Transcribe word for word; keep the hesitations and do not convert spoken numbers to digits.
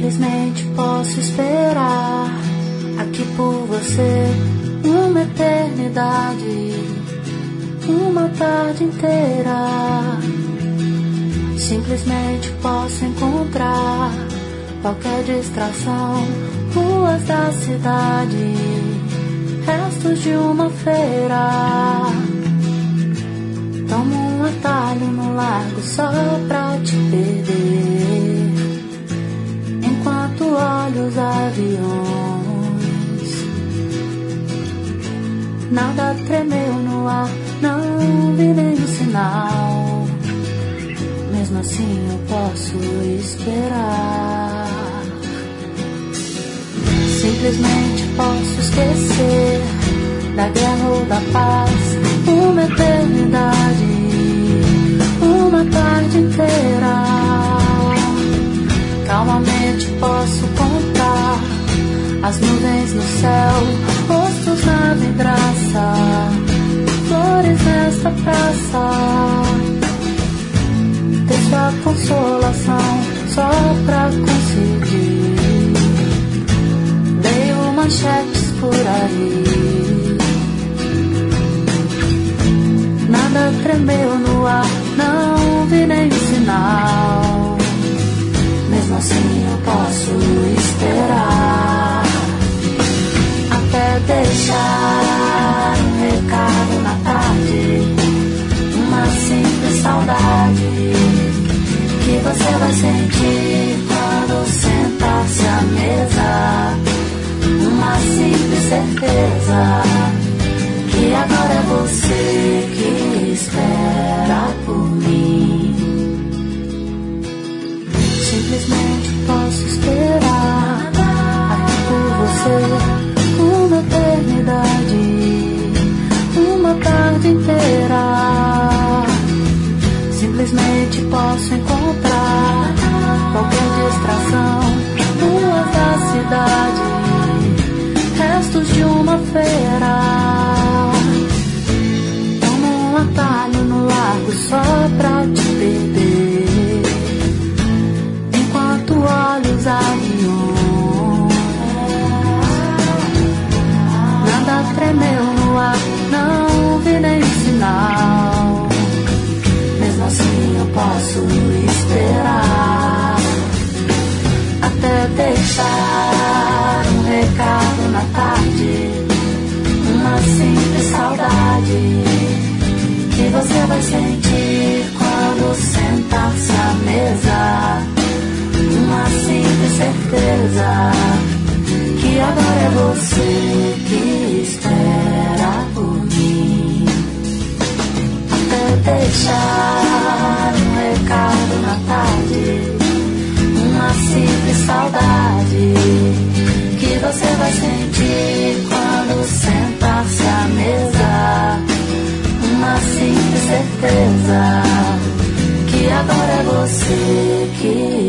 Simplesmente posso esperar aqui por você uma eternidade, uma tarde inteira. Simplesmente posso encontrar qualquer distração, ruas da cidade, restos de uma feira. Tomo um atalho no largo só pra te perder, enquanto olho os aviões. Nada tremeu no ar, não vi nenhum sinal. Mesmo assim eu posso esperar. Simplesmente posso esquecer da guerra ou da paz, uma eternidade, uma tarde inteira. Calmamente posso contar as nuvens no céu, rostos na vidraça, flores nesta praça. Deixo a consolação só pra conseguir. Dei manchetes por aí. Nada tremeu no ar, não vi nenhum sinal. Mesmo assim eu posso esperar, até deixar um recado na tarde, uma simples saudade que você vai sentir quando sentar-se à mesa. Uma simples certeza que agora é você que espera por mim. Simplesmente posso esperar aqui por você uma eternidade, uma tarde inteira. Simplesmente posso encontrar qualquer distração, ruas da cidade, restos de uma feira. Tomo um atalho no largo só pra te perder, enquanto olho os aviões. Nada tremeu no ar, não vi nenhum sinal. Mesmo assim eu posso esperar, até deixar um recado na tarde, uma simples saudade que você vai sentir quando sentar-se à mesa. Uma simples certeza que agora é você que espera por mim. Até deixar um recado na tarde, uma simples saudade que você vai sentir quando sentar-se à mesa. Uma simples certeza que agora é você que